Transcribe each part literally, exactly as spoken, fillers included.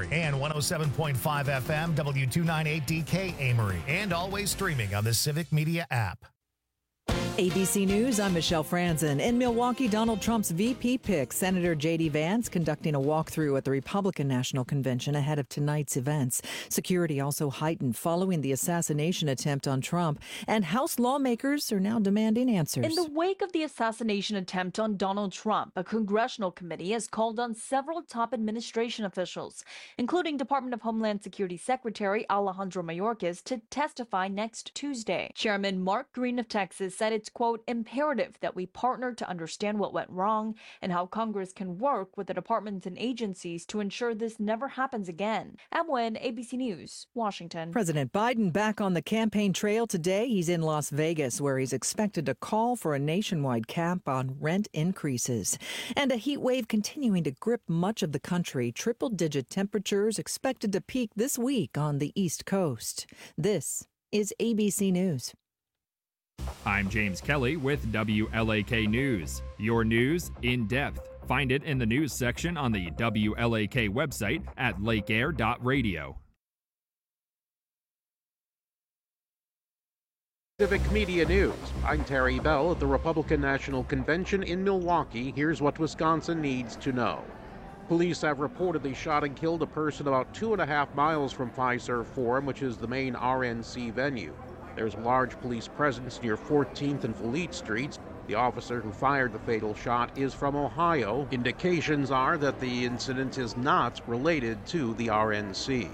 Amory, and one oh seven point five F M W two ninety-eight D K Amory, and always streaming on the Civic Media app. A B C News, I'm Michelle Franzen. In Milwaukee, Donald Trump's V P pick, Senator J D Vance, conducting a walkthrough at the Republican National Convention ahead of tonight's events. Security also heightened following the assassination attempt on Trump, and House lawmakers are now demanding answers. In the wake of the assassination attempt on Donald Trump, a congressional committee has called on several top administration officials, including Department of Homeland Security Secretary Alejandro Mayorkas, to testify next Tuesday. Chairman Mark Green of Texas said it's, quote, imperative that we partner to understand what went wrong and how Congress can work with the departments and agencies to ensure this never happens again. Em Nguyen, A B C News, Washington. President Biden back on the campaign trail today. He's in Las Vegas, where he's expected to call for a nationwide cap on rent increases. And a heat wave continuing to grip much of the country. Triple-digit temperatures expected to peak this week on the East Coast. This is A B C News. I'm James Kelly with W L A K News. Your news in depth. Find it in the news section on the W L A K website at lake air dot radio. Civic Media News. I'm Terry Bell at the Republican National Convention in Milwaukee. Here's what Wisconsin needs to know. Police have reportedly shot and killed a person about two and a half miles from Fiserv Forum, which is the main R N C venue. There's a large police presence near fourteenth and Fleet Streets. The officer who fired the fatal shot is from Ohio. Indications are that the incident is not related to the R N C.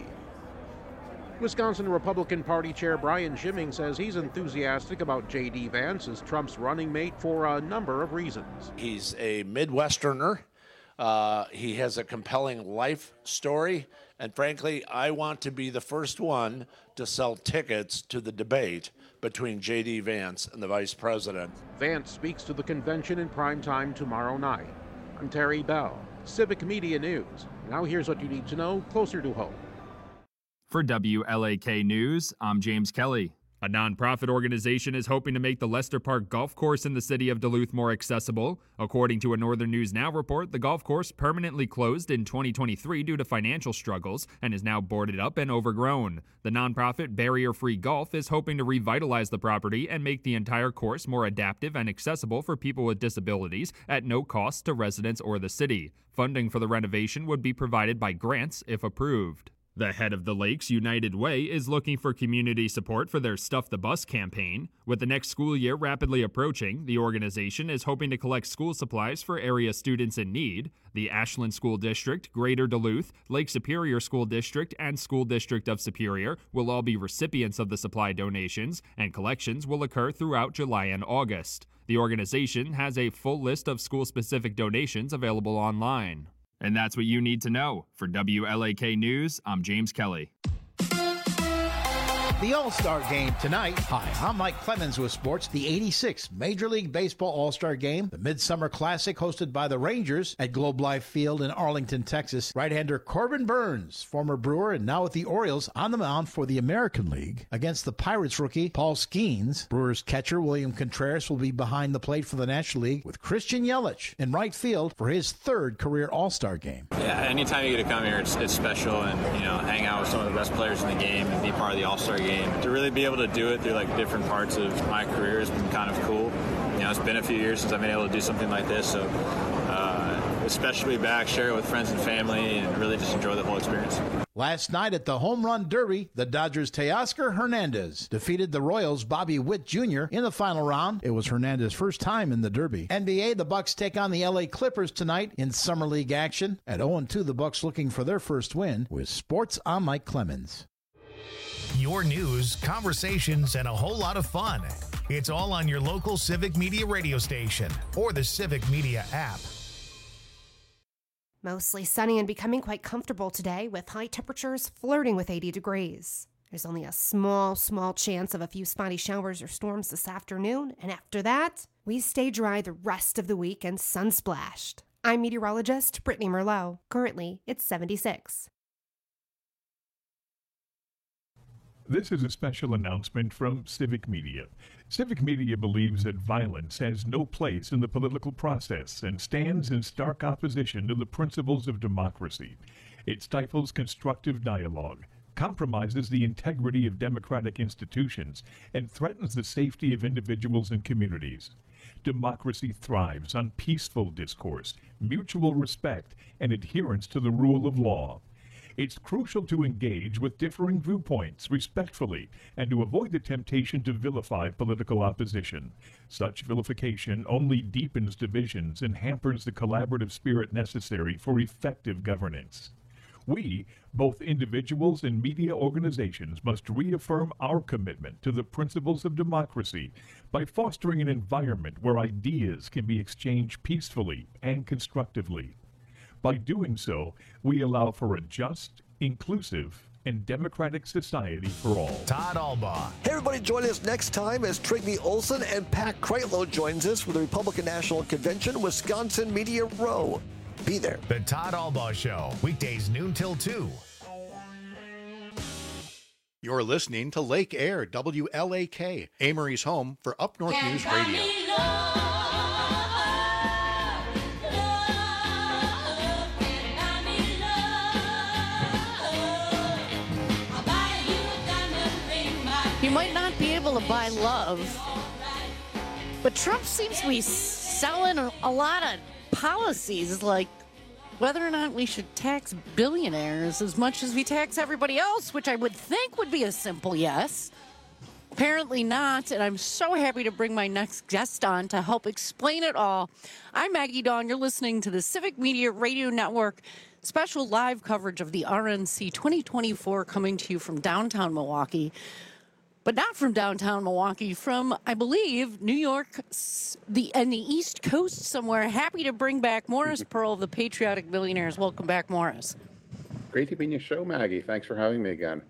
Wisconsin Republican Party Chair Brian Schimming says he's enthusiastic about J D Vance as Trump's running mate for a number of reasons. He's a Midwesterner. Uh, he has a compelling life story. And frankly, I want to be the first one to sell tickets to the debate between J D Vance and the vice president. Vance speaks to the convention in prime time tomorrow night. I'm Terry Bell, Civic Media News. Now here's what you need to know closer to home. For W L A K News, I'm James Kelly. A nonprofit organization is hoping to make the Lester Park Golf Course in the city of Duluth more accessible. According to a Northern News Now report, the golf course permanently closed in twenty twenty-three due to financial struggles and is now boarded up and overgrown. The nonprofit Barrier Free Golf is hoping to revitalize the property and make the entire course more adaptive and accessible for people with disabilities at no cost to residents or the city. Funding for the renovation would be provided by grants if approved. The head of the Lakes United Way is looking for community support for their Stuff the Bus campaign. With the next school year rapidly approaching, the organization is hoping to collect school supplies for area students in need. The Ashland School District, Greater Duluth, Lake Superior School District, and School District of Superior will all be recipients of the supply donations, and collections will occur throughout July and August. The organization has a full list of school-specific donations available online. And that's what you need to know. For W L A K News, I'm James Kelly. The All-Star Game tonight. Hi, I'm Mike Clemens with sports. The eighty-sixth Major League Baseball All-Star Game, the Midsummer Classic hosted by the Rangers at Globe Life Field in Arlington, Texas. Right-hander Corbin Burns, former Brewer and now with the Orioles, on the mound for the American League against the Pirates rookie Paul Skeens. Brewers catcher William Contreras will be behind the plate for the National League with Christian Yelich in right field for his third career All-Star Game. Yeah, anytime you get to come here, it's, it's special, and you know, hang out with some of the best players in the game and be part of the All-Star Game. To really be able to do it through like different parts of my career has been kind of cool. You know, it's been a few years since I've been able to do something like this, so uh, especially back, share it with friends and family, and really just enjoy the whole experience. Last night at the Home Run Derby, the Dodgers' Teoscar Hernandez defeated the Royals' Bobby Witt Junior in the final round. It was Hernandez's first time in the Derby. N B A, the Bucks take on the L A Clippers tonight in Summer League action. At oh and two, the Bucks looking for their first win. With sports, I'm Mike Clemens. Your news, conversations, and a whole lot of fun. It's all on your local Civic Media radio station or the Civic Media app. Mostly sunny and becoming quite comfortable today with high temperatures flirting with eighty degrees. There's only a small, small chance of a few spotty showers or storms this afternoon, and after that, we stay dry the rest of the week and sun-splashed. I'm meteorologist Brittany Merlot. Currently, it's seventy-six. This is a special announcement from Civic Media. Civic Media believes that violence has no place in the political process and stands in stark opposition to the principles of democracy. It stifles constructive dialogue, compromises the integrity of democratic institutions, and threatens the safety of individuals and communities. Democracy thrives on peaceful discourse, mutual respect, and adherence to the rule of law. It's crucial to engage with differing viewpoints respectfully and to avoid the temptation to vilify political opposition. Such vilification only deepens divisions and hampers the collaborative spirit necessary for effective governance. We, both individuals and media organizations, must reaffirm our commitment to the principles of democracy by fostering an environment where ideas can be exchanged peacefully and constructively. By doing so, we allow for a just, inclusive, and democratic society for all. Todd Albaugh. Hey, everybody, join us next time as Trigny Olson and Pat Kreitlow joins us for the Republican National Convention, Wisconsin Media Row. Be there. The Todd Albaugh Show, weekdays noon till two. You're listening to Lake Air, W L A K, Amory's home for Up North News Radio. You might not be able to buy love, but Trump seems to be selling a, a lot of policies, like whether or not we should tax billionaires as much as we tax everybody else, which I would think would be a simple yes. Apparently not, and I'm so happy to bring my next guest on to help explain it all. I'm Maggie Dawn. You're listening to the Civic Media Radio Network, special live coverage of the R N C twenty twenty-four, coming to you from downtown Milwaukee. But not from downtown Milwaukee, from, I believe, New York the and the East Coast somewhere. Happy to bring back Morris Pearl of the Patriotic Billionaires. Welcome back, Morris. Great to be in your show, Maggie. Thanks for having me again.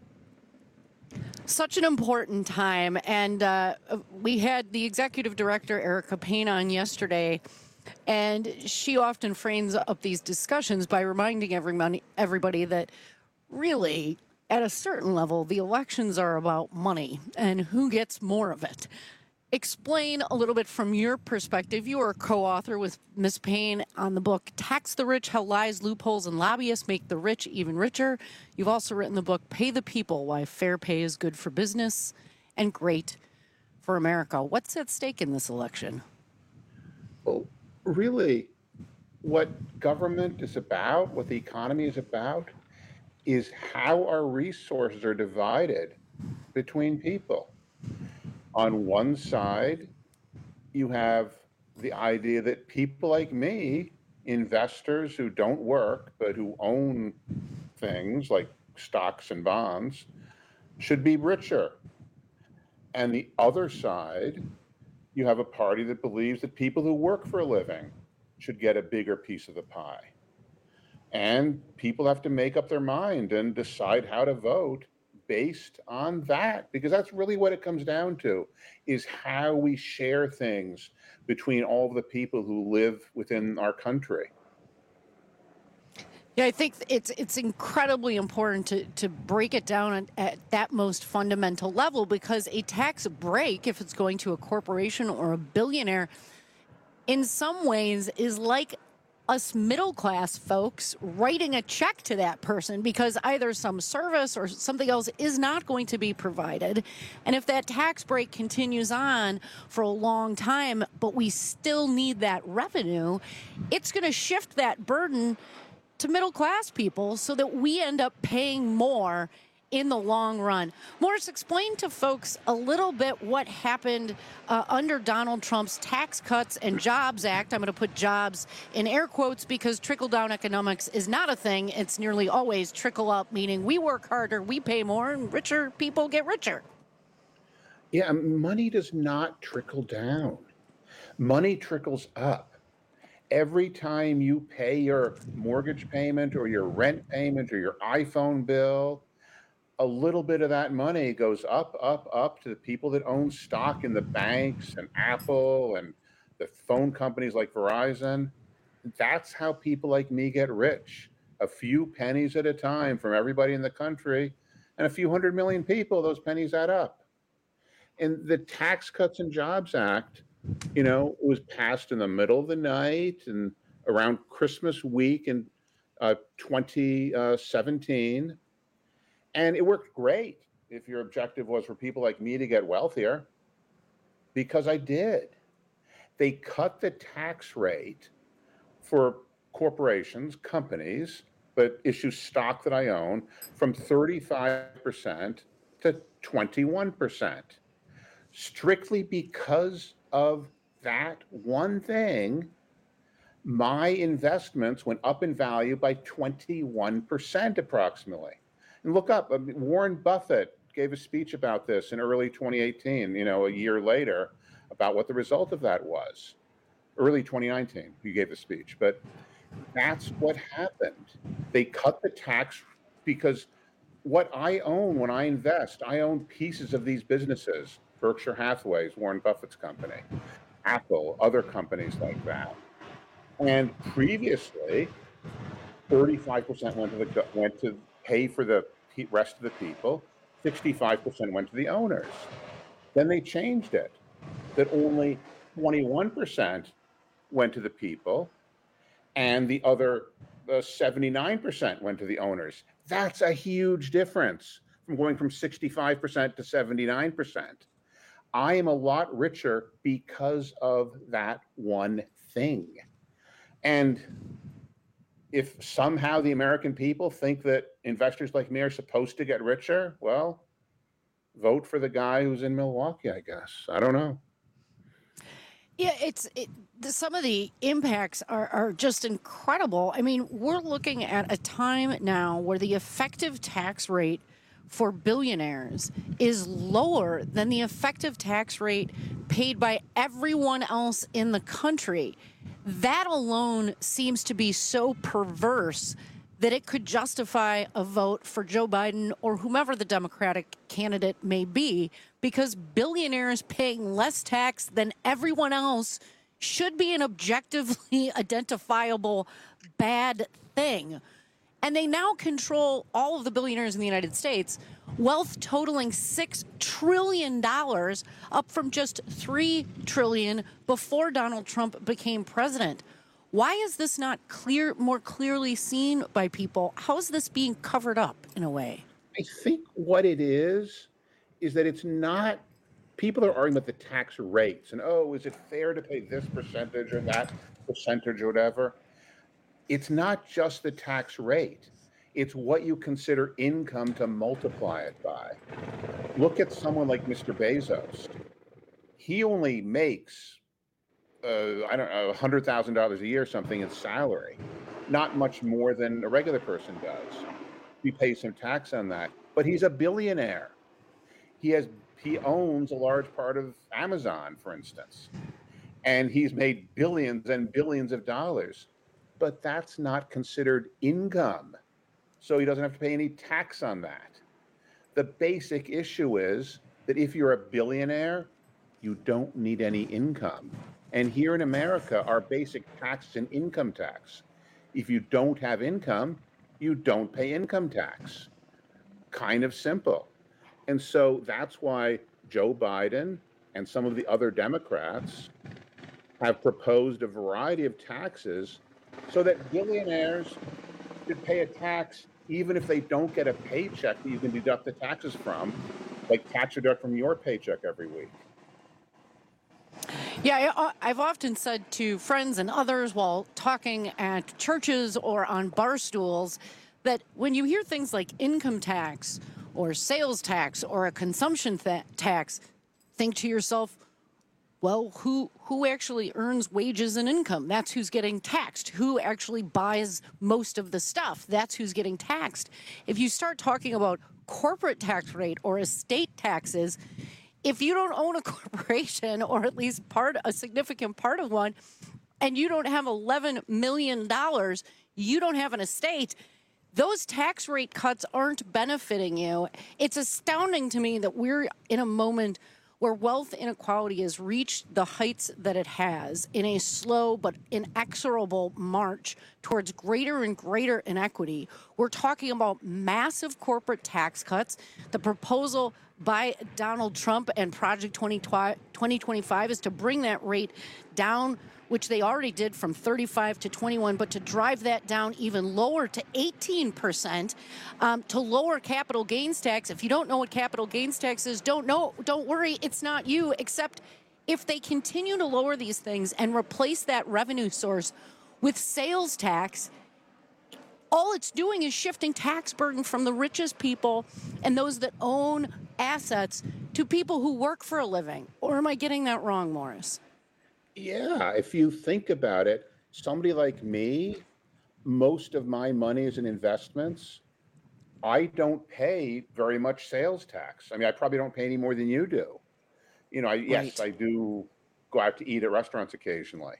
Such an important time. And uh, we had the executive director, Erica Payne, on yesterday. And she often frames up these discussions by reminding everybody, everybody that really, at a certain level, the elections are about money and who gets more of it. Explain a little bit from your perspective. You are a co-author with Miz Payne on the book Tax the Rich, How Lies, Loopholes, and Lobbyists Make the Rich Even Richer. You've also written the book Pay the People, Why Fair Pay is Good for Business and Great for America. What's at stake in this election? Well, really, what government is about, what the economy is about, is how our resources are divided between people. On one side, you have the idea that people like me, investors who don't work but who own things like stocks and bonds, should be richer. And the other side, you have a party that believes that people who work for a living should get a bigger piece of the pie. And people have to make up their mind and decide how to vote based on that, because that's really what it comes down to, is how we share things between all of the people who live within our country. Yeah, I think it's it's incredibly important to, to break it down at that most fundamental level, because a tax break, if it's going to a corporation or a billionaire, in some ways is like us middle-class folks writing a check to that person because either some service or something else is not going to be provided. And if that tax break continues on for a long time, but we still need that revenue, it's going to shift that burden to middle-class people so that we end up paying more in the long run. Morris, explain to folks a little bit what happened uh, under Donald Trump's Tax Cuts and Jobs Act. I'm going to put jobs in air quotes because trickle-down economics is not a thing. It's nearly always trickle-up, meaning we work harder, we pay more, and richer people get richer. Yeah, money does not trickle down. Money trickles up. Every time you pay your mortgage payment or your rent payment or your iPhone bill, a little bit of that money goes up, up, up to the people that own stock in the banks and Apple and the phone companies like Verizon. That's how people like me get rich. A few pennies at a time from everybody in the country, and a few hundred million people, those pennies add up. And the Tax Cuts and Jobs Act, you know, was passed in the middle of the night and around Christmas week in uh, twenty seventeen, and it worked great if your objective was for people like me to get wealthier, because I did. They cut the tax rate for corporations, companies, but issue stock that I own, from thirty-five percent to twenty-one percent, strictly because of that one thing. My investments went up in value by twenty-one percent approximately. And look up, I mean, Warren Buffett gave a speech about this in early twenty eighteen, you know, a year later, about what the result of that was. Early twenty nineteen, he gave a speech. But that's what happened. They cut the tax because what I own when I invest, I own pieces of these businesses. Berkshire Hathaway is Warren Buffett's company. Apple, other companies like that. And previously, thirty-five percent went to the went to pay for the rest of the people. sixty-five percent went to the owners. Then they changed it, that only twenty-one percent went to the people, and the other uh, seventy-nine percent went to the owners. That's a huge difference from going from sixty-five percent to seventy-nine percent. I am a lot richer because of that one thing. And if somehow the American people think that investors like me are supposed to get richer, well, vote for the guy who's in Milwaukee, I guess. I don't know. Yeah, it's it, the, some of the impacts are, are just incredible. I mean, we're looking at a time now where the effective tax rate for billionaires is lower than the effective tax rate paid by everyone else in the country. That alone seems to be so perverse that it could justify a vote for Joe Biden or whomever the Democratic candidate may be, because billionaires paying less tax than everyone else should be an objectively identifiable bad thing. And they now control all of the billionaires in the United States, wealth totaling six trillion dollars, up from just three trillion dollars before Donald Trump became president. Why is this not clear, more clearly seen by people? How is this being covered up in a way? I think what it is, is that it's not, people are arguing about the tax rates and, oh, is it fair to pay this percentage or that percentage or whatever? It's not just the tax rate. It's what you consider income to multiply it by. Look at someone like Mister Bezos. He only makes, uh, I don't know, one hundred thousand dollars a year or something in salary. Not much more than a regular person does. He pays some tax on that. But he's a billionaire. He has he owns a large part of Amazon, for instance. And he's made billions and billions of dollars. But that's not considered income. So he doesn't have to pay any tax on that. The basic issue is that if you're a billionaire, you don't need any income. And here in America, our basic tax is an income tax. If you don't have income, you don't pay income tax. Kind of simple. And so that's why Joe Biden and some of the other Democrats have proposed a variety of taxes so that billionaires should pay a tax even if they don't get a paycheck that you can deduct the taxes from, like tax deduct from your paycheck every week. Yeah, I, I've often said to friends and others while talking at churches or on bar stools that when you hear things like income tax or sales tax or a consumption th- tax, think to yourself, well, who who actually earns wages and income? That's who's getting taxed. Who actually buys most of the stuff? That's who's getting taxed. If you start talking about corporate tax rate or estate taxes, if you don't own a corporation, or at least part a significant part of one, and you don't have eleven million dollars, you don't have an estate, those tax rate cuts aren't benefiting you. It's astounding to me that we're in a moment where wealth inequality has reached the heights that it has in a slow but inexorable march towards greater and greater inequity. We're talking about massive corporate tax cuts, the proposal by Donald Trump and Project twenty twenty-five is to bring that rate down, which they already did from thirty-five to twenty-one, but to drive that down even lower to eighteen percent, um, to lower capital gains tax. If you don't know what capital gains tax is, don't know, don't worry, it's not you, except if they continue to lower these things and replace that revenue source with sales tax, all it's doing is shifting tax burden from the richest people and those that own assets to people who work for a living. Or am I getting that wrong, Morris? Yeah, if you think about it, somebody like me, most of my money is in investments. I don't pay very much sales tax. I mean, I probably don't pay any more than you do. You know, I, yes, I do go out to eat at restaurants occasionally.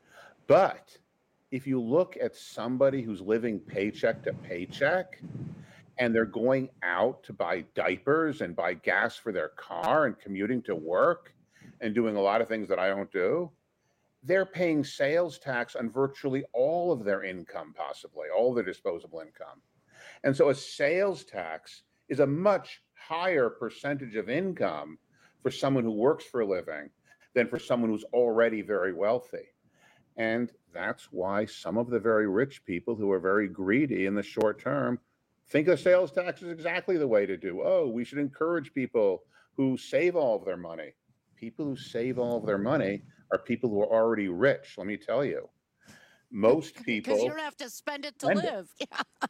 But if you look at somebody who's living paycheck to paycheck and they're going out to buy diapers and buy gas for their car and commuting to work and doing a lot of things that I don't do, they're paying sales tax on virtually all of their income, possibly all their disposable income. And so a sales tax is a much higher percentage of income for someone who works for a living than for someone who's already very wealthy. And that's why some of the very rich people who are very greedy in the short term think of sales tax as exactly the way to do. Oh, we should encourage people who save all of their money. People who save all of their money are people who are already rich, let me tell you. Most people... Because you don't have to spend it to live. It. Yeah.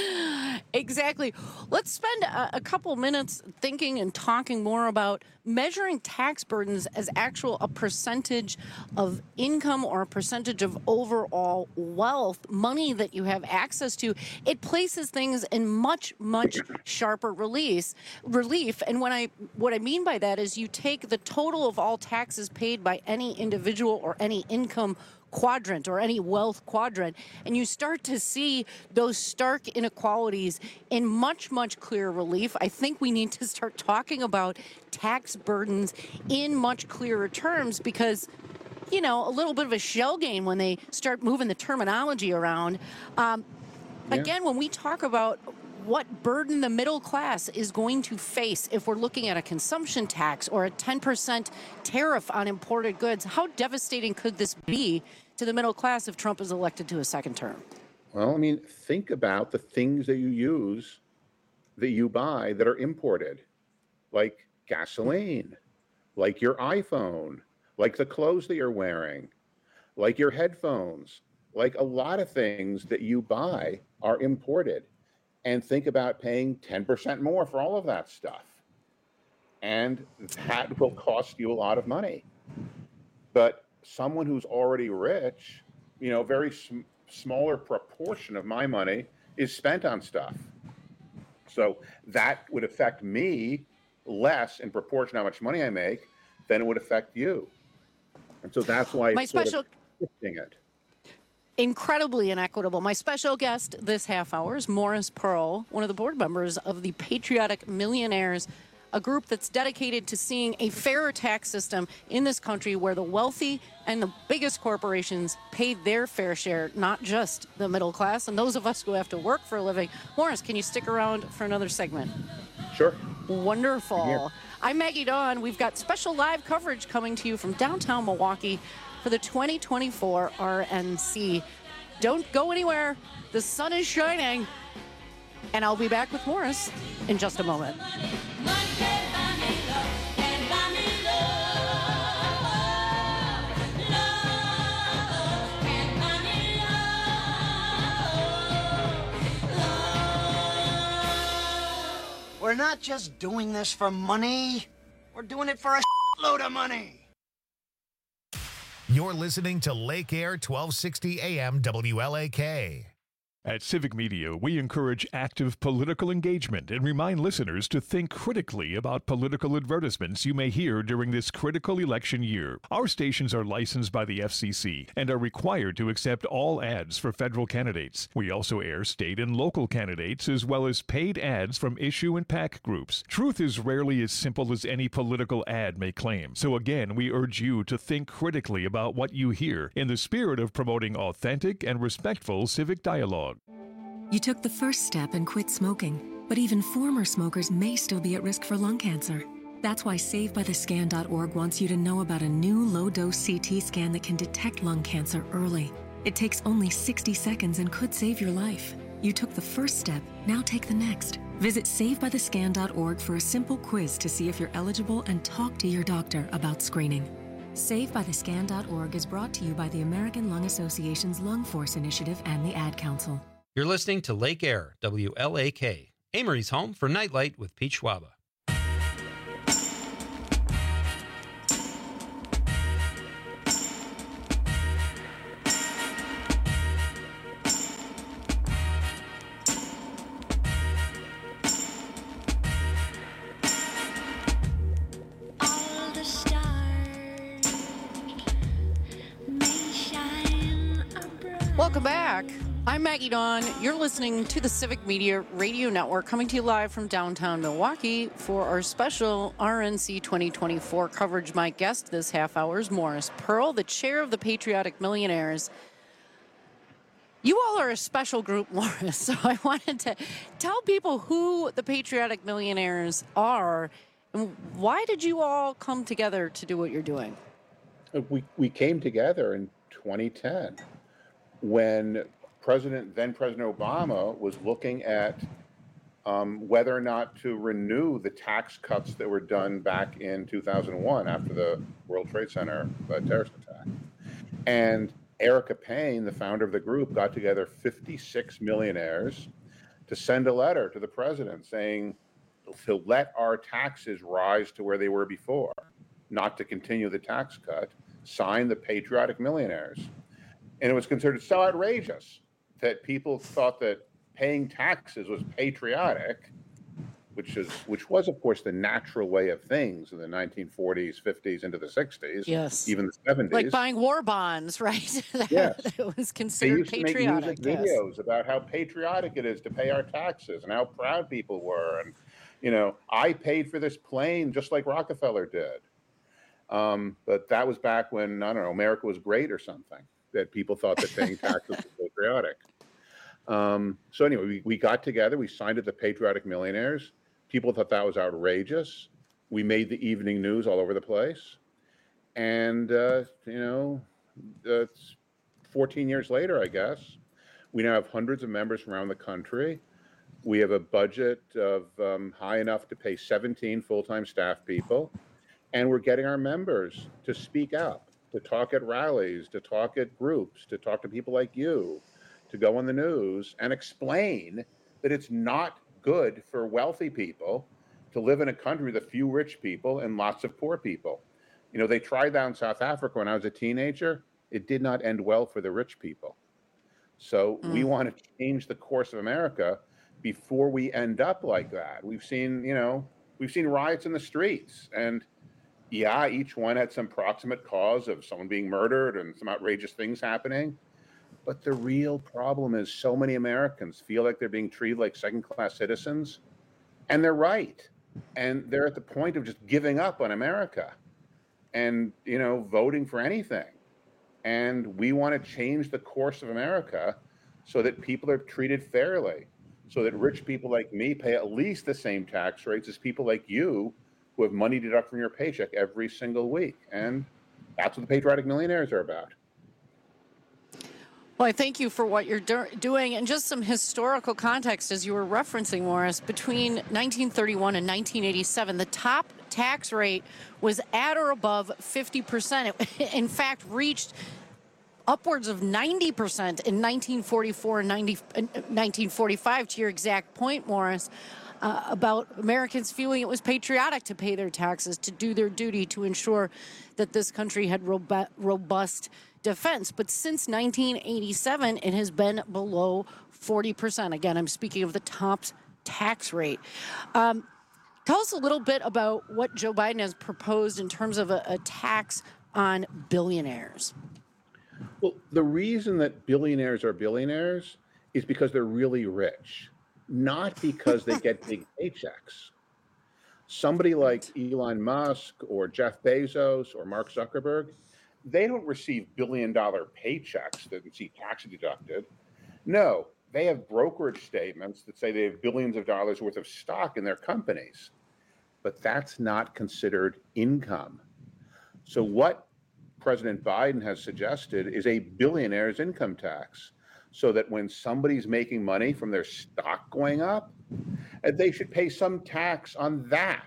Exactly. Let's spend a, a couple minutes thinking and talking more about measuring tax burdens as actual a percentage of income or a percentage of overall wealth, money that you have access to. It places things in much, much sharper release, relief. And when I what I mean by that is you take the total of all taxes paid by any individual or any income quadrant or any wealth quadrant, and you start to see those stark inequalities in much, much clearer relief. I think we need to start talking about tax burdens in much clearer terms because, you know, a little bit of a shell game when they start moving the terminology around. Um, yeah. Again, when we talk about what burden the middle class is going to face if we're looking at a consumption tax or a ten percent tariff on imported goods, how devastating could this be to the middle class if Trump is elected to a second term? Well, I mean, think about the things that you use, that you buy that are imported, like gasoline, like your iPhone, like the clothes that you're wearing, like your headphones, like a lot of things that you buy are imported. And think about paying ten percent more for all of that stuff. And that will cost you a lot of money. But someone who's already rich, you know, a very sm- smaller proportion of my money is spent on stuff. So that would affect me less in proportion to how much money I make than it would affect you. And so that's why My it's sort special- of shifting it. Incredibly inequitable. My special guest this half hour is Morris Pearl, one of the board members of the Patriotic Millionaires, a group that's dedicated to seeing a fairer tax system in this country where the wealthy and the biggest corporations pay their fair share, not just the middle class and those of us who have to work for a living. Morris, can you stick around for another segment? Sure. Wonderful. Yeah. I'm Maggie Dawn. We've got special live coverage coming to you from downtown Milwaukee for the twenty twenty-four R N C. Don't go anywhere. The sun is shining. And I'll be back with Morris in just a moment. We're not just doing this for money. We're doing it for a load of money. You're listening to Lake Air twelve sixty A M W L A K. At Civic Media, we encourage active political engagement and remind listeners to think critically about political advertisements you may hear during this critical election year. Our stations are licensed by the F C C and are required to accept all ads for federal candidates. We also air state and local candidates as well as paid ads from issue and PAC groups. Truth is rarely as simple as any political ad may claim. So again, we urge you to think critically about what you hear in the spirit of promoting authentic and respectful civic dialogue. You took the first step and quit smoking, but even former smokers may still be at risk for lung cancer. That's why save by the scan dot org wants you to know about a new low-dose C T scan that can detect lung cancer early. It takes only sixty seconds and could save your life. You took the first step, now take the next. Visit save by the scan dot org for a simple quiz to see if you're eligible and talk to your doctor about screening. save by the scan dot org is brought to you by the American Lung Association's Lung Force Initiative and the Ad Council. You're listening to Lake Air, W L A K, Amory's home for Nightlight with Pete Schwaba. Welcome back. I'm Maggie Dawn. You're listening to the Civic Media Radio Network, coming to you live from downtown Milwaukee for our special R N C twenty twenty-four coverage. My guest this half hour is Morris Pearl, the chair of the Patriotic Millionaires. You all are a special group, Morris, so I wanted to tell people who the Patriotic Millionaires are and why did you all come together to do what you're doing? We, we came together in twenty ten when President, then President Obama was looking at um, whether or not to renew the tax cuts that were done back in two thousand one after the World Trade Center uh, terrorist attack. And Erica Payne, the founder of the group, got together fifty-six millionaires to send a letter to the president saying to let our taxes rise to where they were before, not to continue the tax cut, sign the Patriotic Millionaires. And it was considered so outrageous that people thought that paying taxes was patriotic, which is which was, of course, the natural way of things in the nineteen forties, fifties, into the sixties, yes, even the seventies. Like buying war bonds, right? that, yes. that was They considered used to patriotic. make music yes. videos about how patriotic it is to pay our taxes and how proud people were. And, you know, I paid for this plane just like Rockefeller did. Um, but that was back when, I don't know, America was great or something, that people thought that paying taxes was patriotic. Um, so anyway, we, we got together, we signed it the Patriotic Millionaires. People thought that was outrageous. We made the evening news all over the place. And, uh, you know, uh, fourteen years later, I guess, we now have hundreds of members from around the country. We have a budget of um, high enough to pay seventeen full-time staff people. And we're getting our members to speak up, to talk at rallies, to talk at groups, to talk to people like you, to go on the news and explain that it's not good for wealthy people to live in a country with a few rich people and lots of poor people. You know, they tried that in South Africa when I was a teenager. It did not end well for the rich people. So mm. we want to change the course of America before we end up like that. We've seen, you know, we've seen riots in the streets, and yeah, each one had some proximate cause of someone being murdered and some outrageous things happening. But the real problem is so many Americans feel like they're being treated like second-class citizens, and they're right. And they're at the point of just giving up on America and, you know, voting for anything. And we want to change the course of America so that people are treated fairly, so that rich people like me pay at least the same tax rates as people like you who have money deducted from your paycheck every single week. And that's what the Patriotic Millionaires are about. Well, I thank you for what you're do- doing. And just some historical context, as you were referencing, Morris, between nineteen thirty-one and nineteen eighty-seven, the top tax rate was at or above fifty percent. It, in fact, reached upwards of ninety percent in nineteen forty-four and ninety, nineteen forty-five, to your exact point, Morris. Uh, about Americans feeling it was patriotic to pay their taxes, to do their duty, to ensure that this country had robu- robust defense. But since nineteen eighty-seven, it has been below forty percent. Again, I'm speaking of the top tax rate. Um, tell us a little bit about what Joe Biden has proposed in terms of a, a tax on billionaires. Well, the reason that billionaires are billionaires is because they're really rich, not because they get big paychecks. Somebody like Elon Musk or Jeff Bezos or Mark Zuckerberg, they don't receive billion dollar paychecks that see tax deducted. No, they have brokerage statements that say they have billions of dollars worth of stock in their companies. but that's not considered income. So what President Biden has suggested is a billionaire's income tax, so that when somebody's making money from their stock going up, they should pay some tax on that.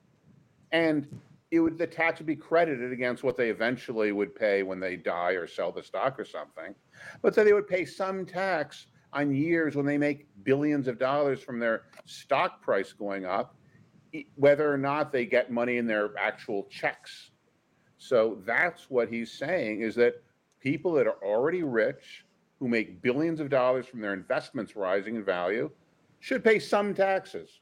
And it would, the tax would be credited against what they eventually would pay when they die or sell the stock or something. But then they would pay some tax on years when they make billions of dollars from their stock price going up, whether or not they get money in their actual checks. So that's what he's saying, is that people that are already rich, who make billions of dollars from their investments rising in value, should pay some taxes.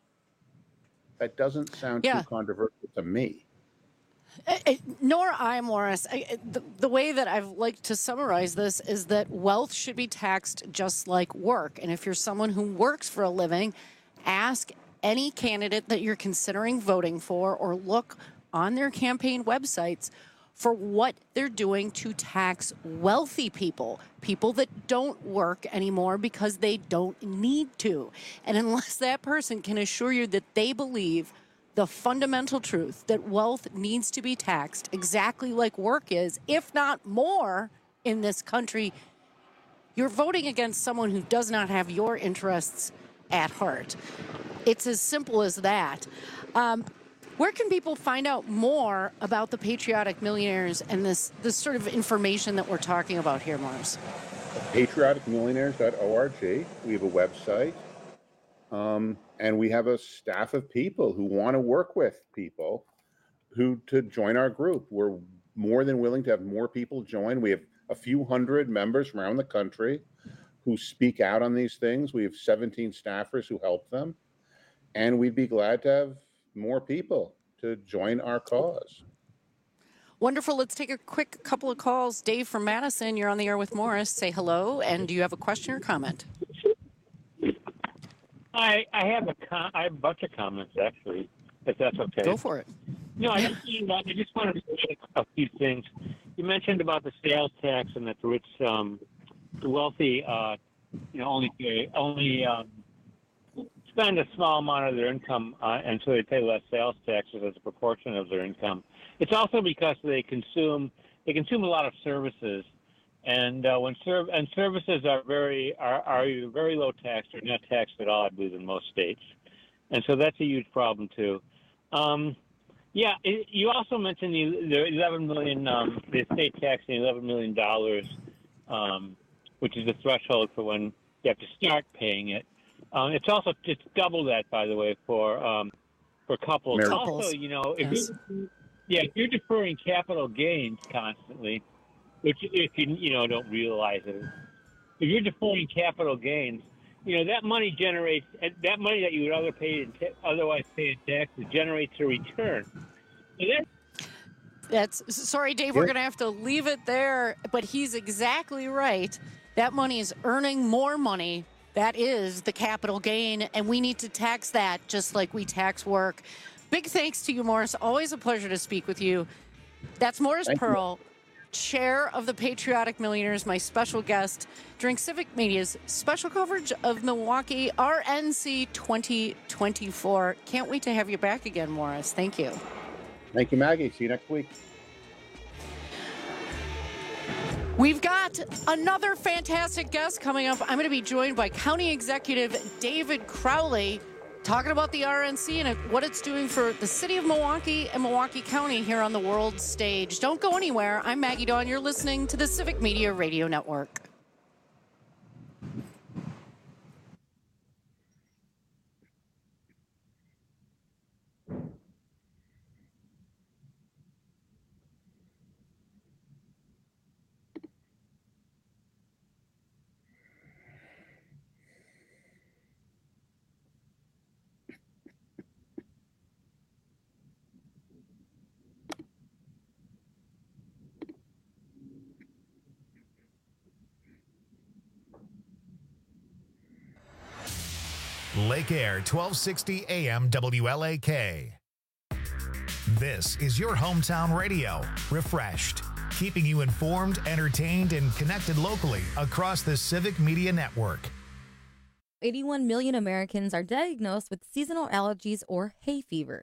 That doesn't sound Yeah. too controversial to me. Uh, uh, Nor I, Morris. I, uh, the, the way that I've liked to summarize this is that wealth should be taxed just like work. And if you're someone who works for a living, ask any candidate that you're considering voting for, or look on their campaign websites for what they're doing to tax wealthy people, people that don't work anymore because they don't need to. And unless that person can assure you that they believe the fundamental truth that wealth needs to be taxed exactly like work is, if not more, in this country, you're voting against someone who does not have your interests at heart. It's as simple as that. Um, Where can people find out more about the Patriotic Millionaires and this, this sort of information that we're talking about here, Morris? patriotic millionaires dot org. We have a website. Um, and we have a staff of people who want to work with people who to join our group. We're more than willing to have more people join. We have a few hundred members from around the country who speak out on these things. We have seventeen staffers who help them. And we'd be glad to have more people to join our cause. Wonderful. Let's take a quick couple of calls. Dave from Madison, you're on the air with Morris. Say hello, and do you have a question or comment? I I have a com- I have a bunch of comments, actually, if that's okay. Go for it. No, I just, I just wanted to say a few things. You mentioned about the sales tax and that the rich, um, the wealthy, uh, you know, only pay, only um, spend a small amount of their income, uh, and so they pay less sales taxes as a proportion of their income. It's also because they consume they consume a lot of services, and uh, when serv- and services are very are, are either very low taxed or not taxed at all, I believe, in most states, and so that's a huge problem too. Um, yeah, it, you also mentioned the, the eleven million, um, the state taxing eleven million dollars, um, which is the threshold for when you have to start paying it. Um, it's also it's double that, by the way, for um, for couples. Married. Also, you know, if Yes. you, yeah, if you're deferring capital gains constantly, which if you you know don't realize it, if you're deferring capital gains, you know that money generates that money that you would other pay in ta- otherwise pay in taxes generates a return. So that, That's sorry, Dave. We're going to have to leave it there. But he's exactly right. That money is earning more money. That is the capital gain, and we need to tax that just like we tax work. Big thanks to you, Morris. Always a pleasure to speak with you. That's Morris Thank you. Pearl, chair of the Patriotic Millionaires, my special guest during Civic Media's special coverage of Milwaukee R N C twenty twenty-four. Can't wait to have you back again, Morris. Thank you. Thank you, Maggie. See you next week. We've got another fantastic guest coming up. I'm going to be joined by County Executive David Crowley, talking about the R N C and what it's doing for the city of Milwaukee and Milwaukee County here on the world stage. Don't go anywhere. I'm Maggie Dawn. You're listening to the Civic Media Radio Network. Lake Air, twelve sixty A M W L A K. This is your hometown radio, refreshed, keeping you informed, entertained, and connected locally across the Civic Media Network. eighty-one million Americans are diagnosed with seasonal allergies or hay fever.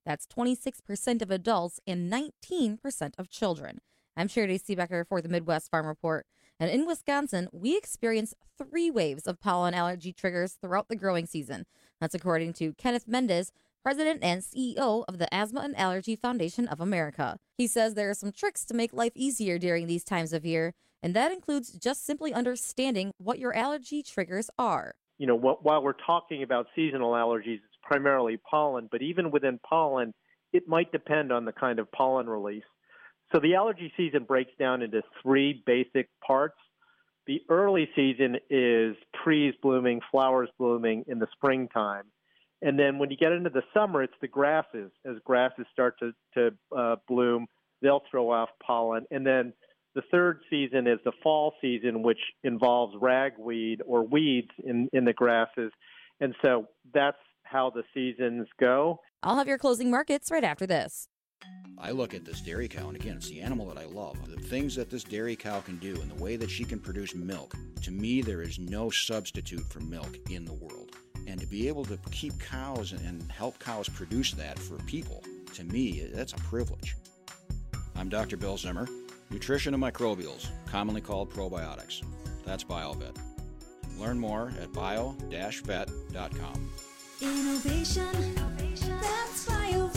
That's twenty-six percent of adults and nineteen percent of children. I'm Charity Seebecker for the Midwest Farm Report. And in Wisconsin, we experience three waves of pollen allergy triggers throughout the growing season. That's according to Kenneth Mendez, President and C E O of the Asthma and Allergy Foundation of America. He says there are some tricks to make life easier during these times of year, and that includes just simply understanding what your allergy triggers are. You know, while we're talking about seasonal allergies, it's primarily pollen, but even within pollen, it might depend on the kind of pollen release. So the allergy season breaks down into three basic parts. The early season is trees blooming, flowers blooming in the springtime. And then when you get into the summer, it's the grasses. As grasses start to, to uh, bloom, they'll throw off pollen. And then the third season is the fall season, which involves ragweed or weeds in, in the grasses. And so that's how the seasons go. I'll have your closing markets right after this. I look at this dairy cow, and again, it's the animal that I love. The things that this dairy cow can do and the way that she can produce milk, to me, there is no substitute for milk in the world. And to be able to keep cows and help cows produce that for people, to me, that's a privilege. I'm Doctor Bill Zimmer, nutrition and microbials, commonly called probiotics. That's BioVet. Learn more at bio dash vet dot com. Innovation, that's BioVet.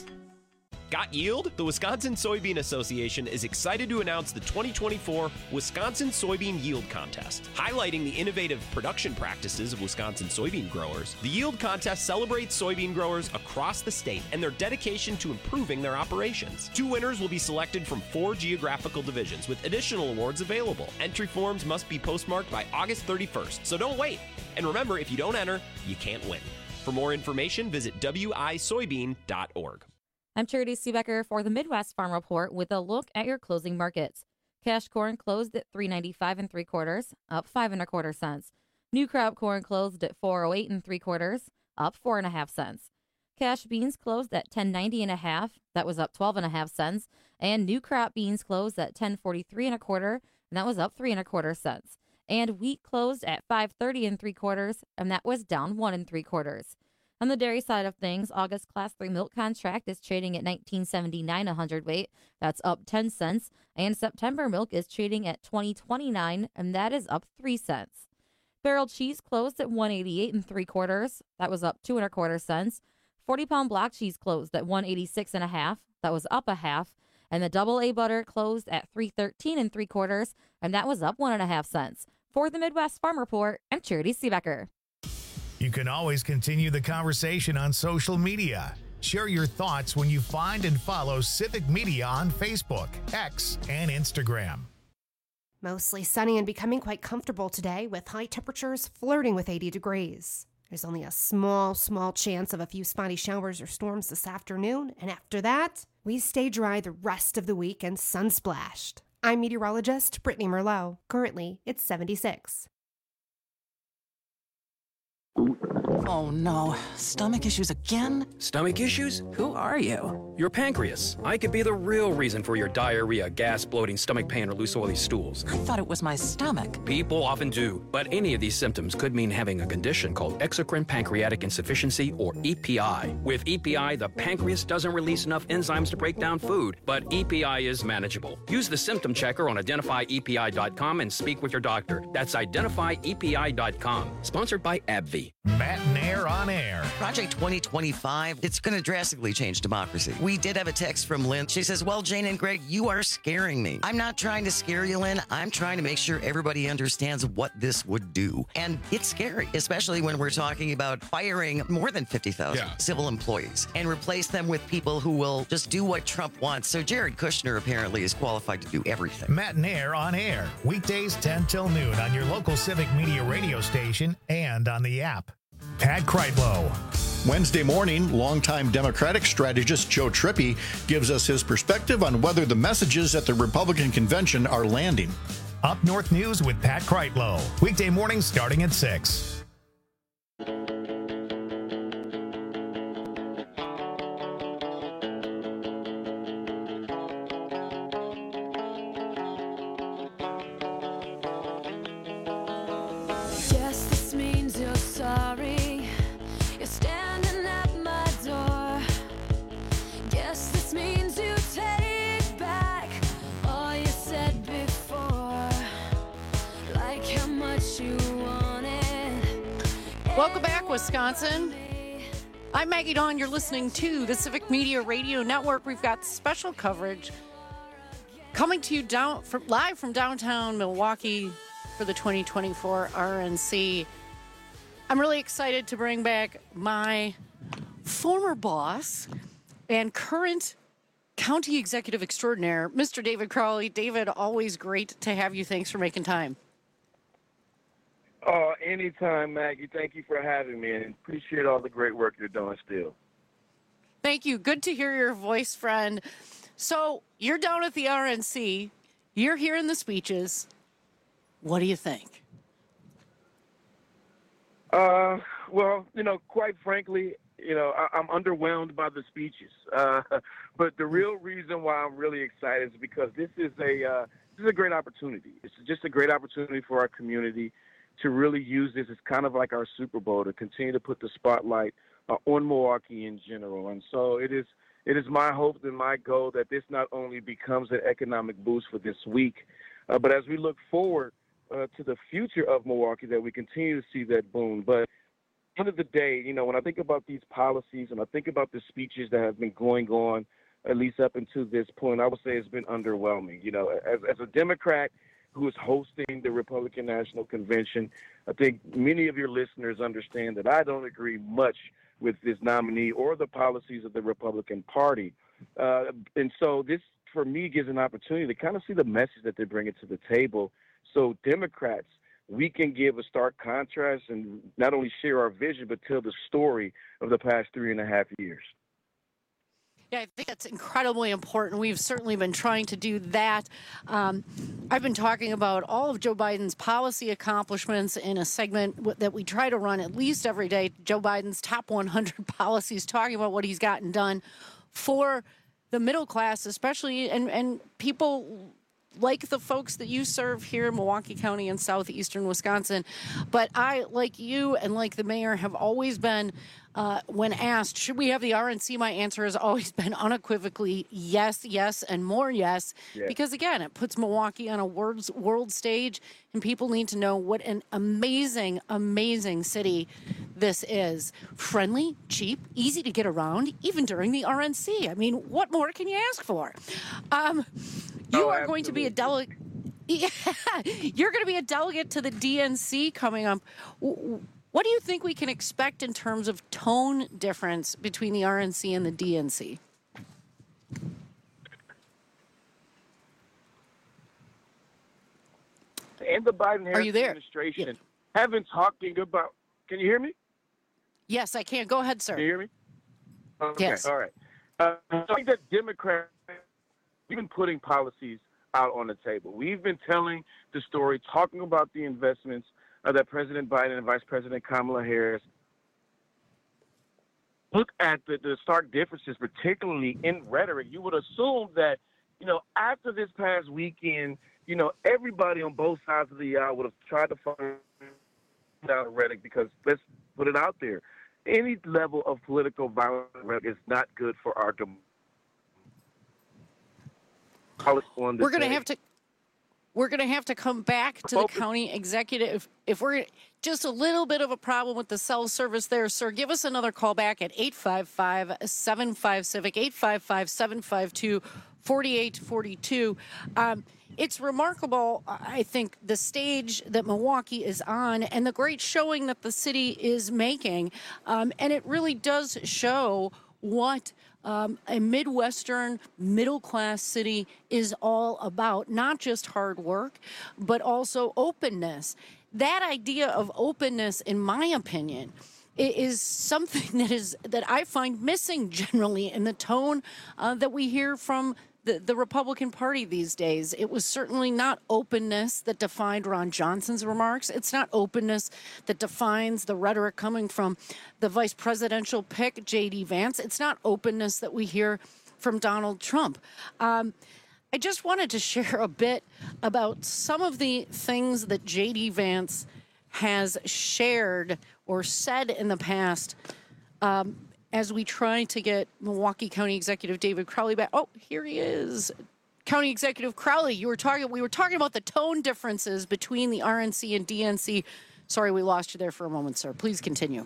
Got yield? The Wisconsin Soybean Association is excited to announce the twenty twenty-four Wisconsin Soybean Yield Contest. Highlighting the innovative production practices of Wisconsin soybean growers, the Yield Contest celebrates soybean growers across the state and their dedication to improving their operations. Two winners will be selected from four geographical divisions, with additional awards available. Entry forms must be postmarked by August thirty-first, so don't wait. And remember, if you don't enter, you can't win. For more information, visit w i soybean dot org. I'm Charity Seebecker for the Midwest Farm Report with a look at your closing markets. Cash corn closed at three ninety-five and three quarters, up five and a quarter cents. New crop corn closed at four oh eight and three quarters, up four and a half cents. Cash beans closed at ten ninety and a half, that was up twelve and a half cents. And new crop beans closed at ten forty-three and a quarter, and that was up three and a quarter cents. And wheat closed at five thirty and three quarters, and that was down one and three quarters. On the dairy side of things, August Class three milk contract is trading at nineteen seventy-nine a hundredweight. That's up ten cents. And September milk is trading at twenty twenty-nine, and that is up three cents. Barrel cheese closed at one eighty-eight and three quarters. That was up two and a quarter cents. forty pound block cheese closed at one eighty-six and a half. That was up a half. And the double A butter closed at three thirteen and three quarters, and that was up one and a half cents. For the Midwest Farm Report, I'm Charity Seebecker. You can always continue the conversation on social media. Share your thoughts when you find and follow Civic Media on Facebook, X, and Instagram. Mostly sunny and becoming quite comfortable today with high temperatures flirting with eighty degrees. There's only a small, small chance of a few spotty showers or storms this afternoon, and after that, we stay dry the rest of the week and sun-splashed. I'm meteorologist Brittany Merlot. Currently, it's seventy-six. Oh no, stomach issues again? Stomach issues? Who are you? Your pancreas. I could be the real reason for your diarrhea, gas, bloating, stomach pain, or loose oily stools. I thought it was my stomach. People often do, but any of these symptoms could mean having a condition called exocrine pancreatic insufficiency, or E P I. With E P I, the pancreas doesn't release enough enzymes to break down food, but E P I is manageable. Use the symptom checker on identify E P I dot com and speak with your doctor. That's identify E P I dot com. Sponsored by AbbVie. Matt Nair on air. Project twenty twenty-five, it's going to drastically change democracy. We did have a text from Lynn. She says, well, Jane and Greg, you are scaring me. I'm not trying to scare you, Lynn. I'm trying to make sure everybody understands what this would do. And it's scary, especially when we're talking about firing more than fifty thousand yeah. civil employees and replace them with people who will just do what Trump wants. So Jared Kushner apparently is qualified to do everything. Matt Nair on air. Weekdays ten till noon on your local Civic Media radio station and on the app. Pat Kreitlow. Wednesday morning, longtime Democratic strategist Joe Trippi gives us his perspective on whether the messages at the Republican convention are landing. Up North News with Pat Kreitlow. Weekday mornings starting at six. Welcome back, Wisconsin. I'm Maggie Dawn. You're listening to the Civic Media Radio Network. We've got special coverage coming to you down from, live from downtown Milwaukee for the twenty twenty-four R N C. I'm really excited to bring back my former boss and current county executive extraordinaire, Mister David Crowley. David, always great to have you. Thanks for making time. Oh, anytime, Maggie. Thank you for having me, and appreciate all the great work you're doing still. Thank you. Good to hear your voice, friend. So you're down at the R N C. You're hearing the speeches. What do you think? Uh, well, you know, quite frankly, you know, I, I'm underwhelmed by the speeches. Uh, but the real reason why I'm really excited is because this is a uh, this is a great opportunity. It's just a great opportunity for our community to really use this as kind of like our Super Bowl, to continue to put the spotlight uh, on Milwaukee in general. And so it is it is my hope and my goal that this not only becomes an economic boost for this week, uh, but as we look forward uh, to the future of Milwaukee, that we continue to see that boom. But at the end of the day, you know, when I think about these policies and I think about the speeches that have been going on, at least up until this point, I would say it's been underwhelming. You know, as, as a Democrat who is hosting the Republican National Convention, I think many of your listeners understand that I don't agree much with this nominee or the policies of the Republican Party. Uh, and so this, for me, gives an opportunity to kind of see the message that they're bringing to the table. So Democrats, we can give a stark contrast and not only share our vision, but tell the story of the past three and a half years. Yeah, I think that's incredibly important. We've certainly been trying to do that. Um, I've been talking about all of Joe Biden's policy accomplishments in a segment w- that we try to run at least every day, Joe Biden's top one hundred policies, talking about what he's gotten done for the middle class, especially, and, and people like the folks that you serve here in Milwaukee County and southeastern Wisconsin. But I, like you and like the mayor, have always been, uh, when asked, should we have the R N C, my answer has always been unequivocally yes, yes, and more yes. Yeah. Because, again, it puts Milwaukee on a world, world stage, and people need to know what an amazing, amazing city this is. Friendly, cheap, easy to get around, even during the R N C. I mean, what more can you ask for? Um, you Oh, are going to be a delegate. Yeah, you're going to be a delegate to the D N C coming up. What do you think we can expect in terms of tone difference between the R N C and the D N C? And the Biden-Harris administration Yeah. have been talking about. Can you hear me? Yes, I can. Go ahead, sir. Can you hear me? Okay, Yes. all right. Uh, I think that Democrats, we've been putting policies out on the table. We've been telling the story, talking about the investments uh, that President Biden and Vice President Kamala Harris. Look at the, the stark differences, particularly in rhetoric. You would assume that, you know, after this past weekend, you know, everybody on both sides of the aisle would have tried to find out rhetoric, because let's put it out there. Any level of political violence is not good for our democracy. We're going to have to we're going to have to come back to the county executive. If we're just a little bit of a problem with the cell service there, sir, give us another call back at eight five five, seven five civic, eight five five, seven five two, four eight four two. Um, it's remarkable, I think, the stage that Milwaukee is on and the great showing that the city is making. Um, and it really does show what Um, a Midwestern middle-class city is all about, not just hard work, but also openness. That idea of openness, in my opinion, is something that is that I find missing generally in the tone uh, that we hear from the, the Republican Party these days. It was certainly not openness that defined Ron Johnson's remarks. It's not openness that defines the rhetoric coming from the vice presidential pick, J D Vance. It's not openness that we hear from Donald Trump. Um, I just wanted to share a bit about some of the things that J D Vance has shared or said in the past um, as we try to get Milwaukee County Executive David Crowley back. Oh, here he is. County Executive Crowley, you were talking, we were talking about the tone differences between the R N C and D N C. Sorry, we lost you there for a moment, sir. Please continue.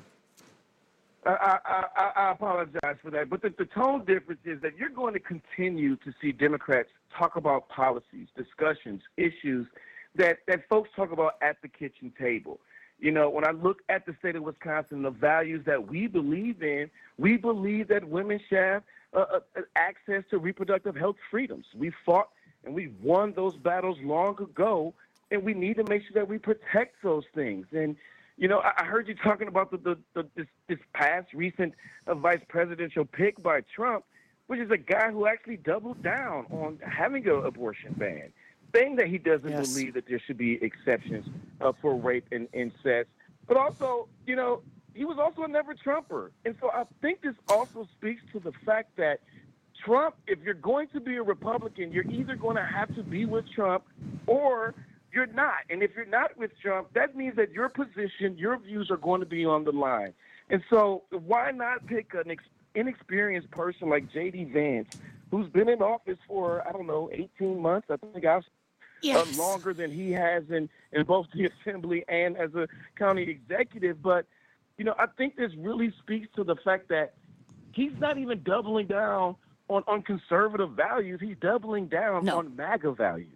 I, I, I, I apologize for that. But the, the tone difference is that you're going to continue to see Democrats talk about policies, discussions, issues that, that folks talk about at the kitchen table. You know, when I look at the state of Wisconsin, the values that we believe in, we believe that women should have uh, uh, access to reproductive health freedoms. We fought and we won those battles long ago, and we need to make sure that we protect those things. And, you know, I, I heard you talking about the, the, the this, this past recent uh, vice presidential pick by Trump, which is a guy who actually doubled down on having an abortion ban, saying that he doesn't Yes. believe that there should be exceptions uh, for rape and incest. But also, you know, he was also a never Trumper. And so I think this also speaks to the fact that Trump, if you're going to be a Republican, you're either going to have to be with Trump or you're not. And if you're not with Trump, that means that your position, your views are going to be on the line. And so why not pick an ex- inexperienced person like J D Vance, who's been in office for, I don't know, eighteen months? I think I've Yes. uh, longer than he has in, in both the assembly and as a county executive. But, you know, I think this really speaks to the fact that he's not even doubling down on, on conservative values. He's doubling down No. on MAGA values.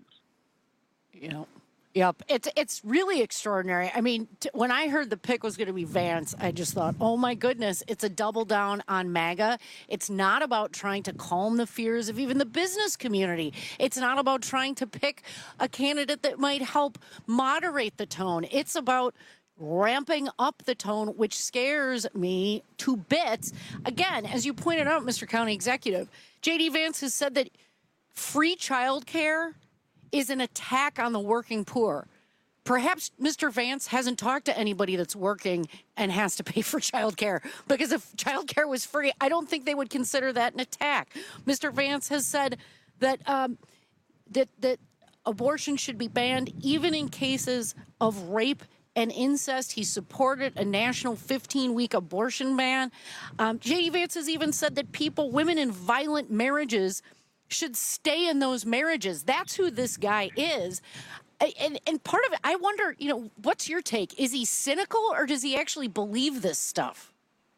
You know, yep. It's it's really extraordinary. I mean, t- when I heard the pick was going to be Vance, I just thought, oh my goodness, it's a double down on MAGA. It's not about trying to calm the fears of even the business community. It's not about trying to pick a candidate that might help moderate the tone. It's about ramping up the tone, which scares me to bits. Again, as you pointed out, Mister County Executive, J D Vance has said that free childcare is an attack on the working poor. Perhaps Mister Vance hasn't talked to anybody that's working and has to pay for childcare, because if childcare was free, I don't think they would consider that an attack. Mister Vance has said that um, that that abortion should be banned even in cases of rape and incest. He supported a national fifteen-week abortion ban. Um, J D Vance has even said that people, women in violent marriages, should stay in those marriages. That's who this guy is. And, and part of it, I wonder, you know, what's your take? Is he cynical or does he actually believe this stuff?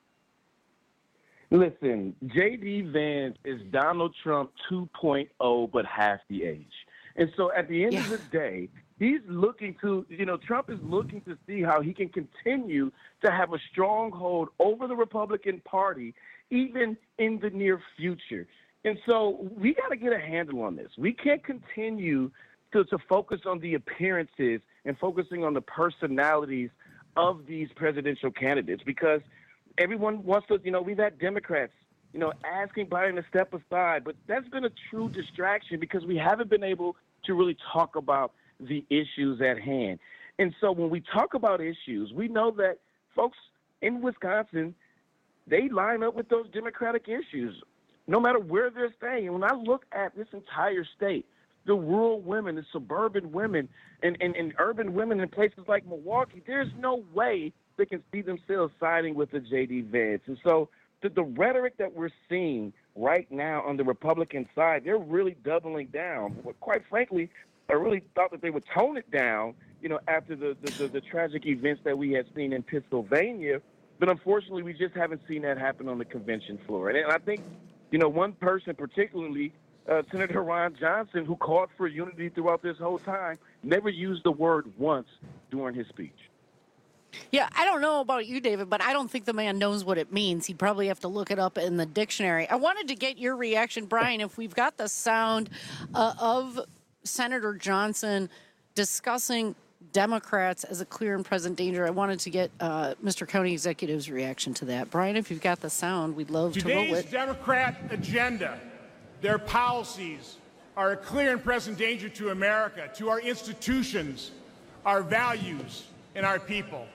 Listen, J D Vance is Donald Trump two point oh, but half the age. And so at the end Yeah. of the day, he's looking to, you know, Trump is looking to see how he can continue to have a stronghold over the Republican Party, even in the near future. And so we got to get a handle on this. We can't continue to, to focus on the appearances and focusing on the personalities of these presidential candidates, because everyone wants to, you know, we've had Democrats, you know, asking Biden to step aside, but that's been a true distraction because we haven't been able to really talk about the issues at hand. And so when we talk about issues, we know that folks in Wisconsin, they line up with those Democratic issues, no matter where they're staying. And when I look at this entire state, the rural women, the suburban women, and, and, and urban women in places like Milwaukee, there's no way they can see themselves siding with the J D Vance. And so the, the rhetoric that we're seeing right now on the Republican side, they're really doubling down. But quite frankly, I really thought that they would tone it down, you know, after the, the, the, the tragic events that we had seen in Pennsylvania. But unfortunately, we just haven't seen that happen on the convention floor. And, and I think, you know, one person particularly, uh, Senator Ron Johnson, who called for unity throughout this whole time, never used the word once during his speech. Yeah, I don't know about you, David, but I don't think the man knows what it means. He'd probably have to look it up in the dictionary. I wanted to get your reaction, Brian, if we've got the sound uh, of Senator Johnson discussing Democrats as a clear and present danger. I wanted to get uh, Mister County Executive's reaction to that. Brian, if you've got the sound, we'd love Today's to roll it. Democrat agenda, their policies, are a clear and present danger to America, to our institutions, our values, and our people.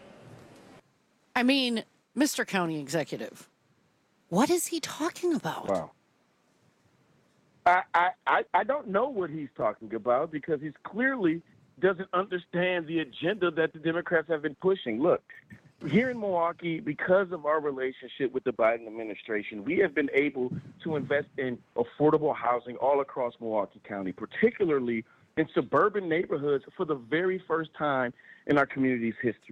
I mean, Mister County Executive, what is he talking about? Wow. I, I, I, I don't know what he's talking about because he's clearly doesn't understand the agenda that the Democrats have been pushing. Look, here in Milwaukee, because of our relationship with the Biden administration, we have been able to invest in affordable housing all across Milwaukee County, particularly in suburban neighborhoods for the very first time in our community's history.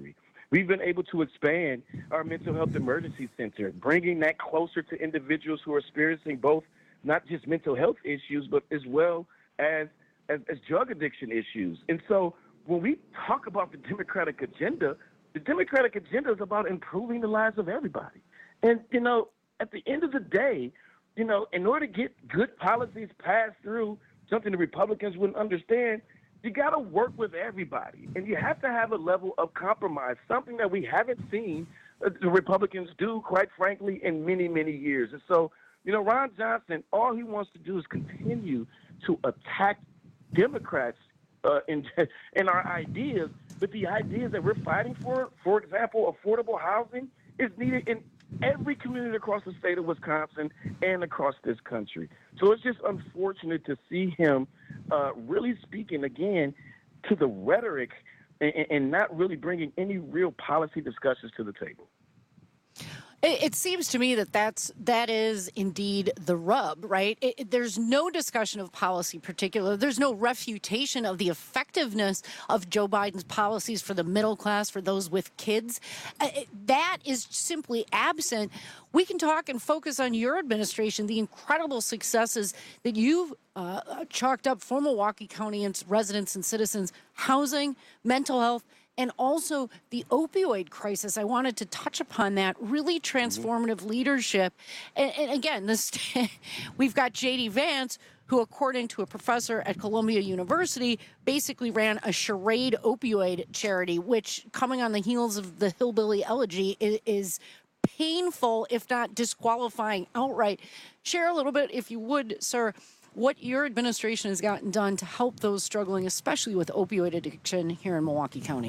We've been able to expand our mental health emergency center, bringing that closer to individuals who are experiencing both not just mental health issues, but as well as, as, as drug addiction issues. And so when we talk about the Democratic agenda, the Democratic agenda is about improving the lives of everybody. And, you know, at the end of the day, you know, in order to get good policies passed through, something the Republicans wouldn't understand, you got to work with everybody. And you have to have a level of compromise, something that we haven't seen the Republicans do, quite frankly, in many, many years. And so, you know, Ron Johnson, all he wants to do is continue to attack Democrats uh, in, in our ideas. But the ideas that we're fighting for, for example, affordable housing, is needed in every community across the state of Wisconsin and across this country. So it's just unfortunate to see him uh, really speaking again to the rhetoric and, and not really bringing any real policy discussions to the table. It, it seems to me that that's, that is indeed the rub, right? It, it, there's no discussion of policy particular. There's no refutation of the effectiveness of Joe Biden's policies for the middle class, for those with kids. Uh, it, that is simply absent. We can talk and focus on your administration, the incredible successes that you've uh, chalked up for Milwaukee County residents and citizens, housing, mental health, and also the opioid crisis. I wanted to touch upon that. Really transformative mm-hmm. leadership. And, and again, this we've got J D Vance, who, according to a professor at Columbia University, basically ran a charade opioid charity, which, coming on the heels of the Hillbilly Elegy, is, is painful, if not disqualifying outright. Share a little bit, if you would, sir, what your administration has gotten done to help those struggling, especially with opioid addiction here in Milwaukee County.